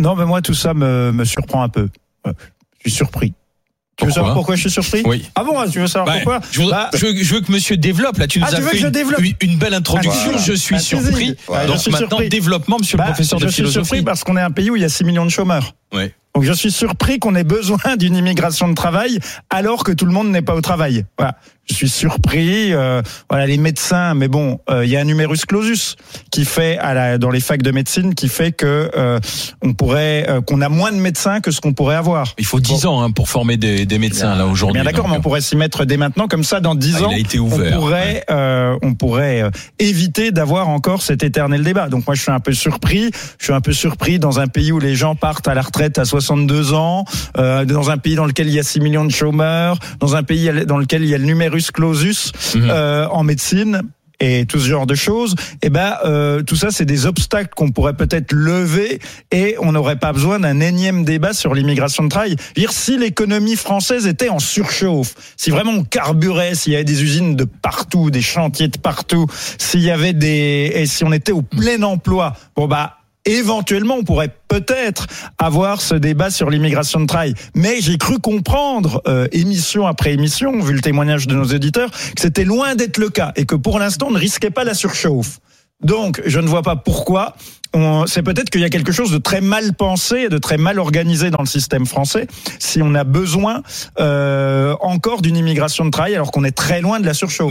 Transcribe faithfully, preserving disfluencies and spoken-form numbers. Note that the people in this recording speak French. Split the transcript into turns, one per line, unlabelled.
Non, mais moi, tout ça me, me surprend un peu. Je suis surpris. Tu veux
Pourquoi
savoir pourquoi je suis surpris ?
Oui.
Ah bon, tu veux savoir
bah,
pourquoi
je veux,
bah,
je, veux, je veux que monsieur développe. Là, tu nous
ah,
as
tu veux
fait
que je
une, une belle introduction.
Voilà.
Je suis
bah,
surpris.
Voilà.
Donc
je suis
maintenant,
surpris.
développement, monsieur
bah,
le professeur de
je
philosophie.
Je suis surpris parce qu'on est un pays où il y a six millions de chômeurs.
Ouais.
Donc je suis surpris qu'on ait besoin d'une immigration de travail alors que tout le monde n'est pas au travail. Voilà. Je suis surpris. Euh, voilà, les médecins, mais bon, il euh, y a un numerus clausus qui fait à la, dans les facs de médecine qui fait que euh, on pourrait, euh, qu'on a moins de médecins que ce qu'on pourrait avoir.
Il faut dix bon. ans hein, pour former des, des médecins bien, là aujourd'hui.
Bien d'accord, donc. Mais on pourrait s'y mettre dès maintenant, comme ça, dans dix
ah,
ans,
il a été ouvert,
on pourrait,
ouais.
euh, on pourrait euh, éviter d'avoir encore cet éternel débat. Donc moi, je suis un peu surpris. Je suis un peu surpris dans un pays où les gens partent à la retraite à soixante-deux ans, euh, dans un pays dans lequel il y a six millions de chômeurs, dans un pays dans lequel il y a le numerus clausus. Mmh. Euh, en médecine et tout ce genre de choses, et ben euh, tout ça c'est des obstacles qu'on pourrait peut-être lever et on n'aurait pas besoin d'un énième débat sur l'immigration de travail. Dire si l'économie française était en surchauffe, si vraiment on carburait, s'il y avait des usines de partout, des chantiers de partout, s'il y avait des et si on était au plein emploi, bon bah éventuellement, on pourrait peut-être avoir ce débat sur l'immigration de travail. Mais j'ai cru comprendre, euh, émission après émission, vu le témoignage de nos auditeurs, que c'était loin d'être le cas et que pour l'instant, on ne risquait pas la surchauffe. Donc, je ne vois pas pourquoi. On, c'est peut-être qu'il y a quelque chose de très mal pensé et de très mal organisé dans le système français si on a besoin euh, encore d'une immigration de travail alors qu'on est très loin de la surchauffe.